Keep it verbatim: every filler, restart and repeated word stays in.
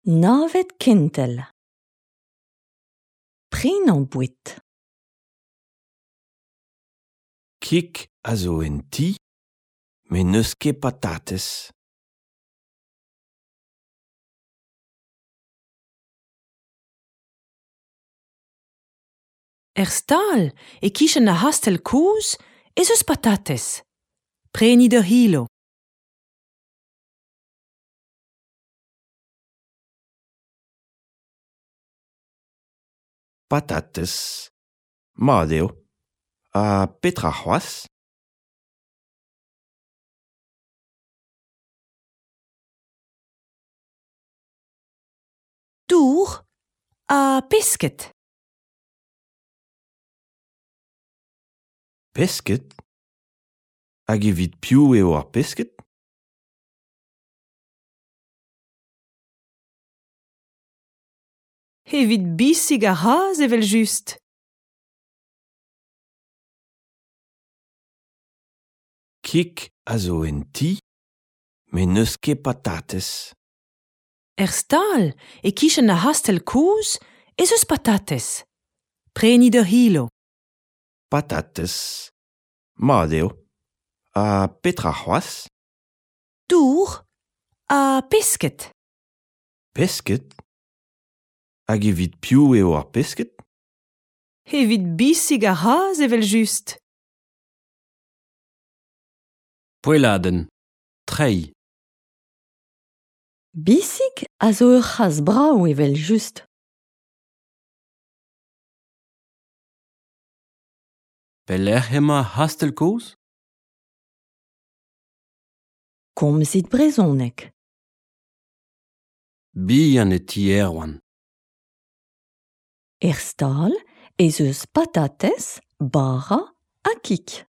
Navet kintel. Prin an bouit. Kik a zo en ti, men neus ket patates. Er stal e kichen a hastel kouz ez eus patates. Preni d'ur hilo. Patates. Mat eo. A petra c'hoazh? Dour a pesket. Pesket? Hag evit piv eo ar pesket? Evit bisig a raz evel just. Kik a zo en ti, men neus ket patates. Er stal e kichen a hastel kouz ez eus patates. Preni d'ur hilo. Patates. Mat eo. A petra c'hoazh? Dour a pesket. Pesket? Hag evit piv eo ar pesket? Evit bisig a raz evel just. Poeladenn. Trei. Bisig a zo ur c'haz brav evel just. Pelec'h emañ hastel kouz? Komzit brezonek. Bihan e ti erwan. Er stal ez eus patates, bara ha kik.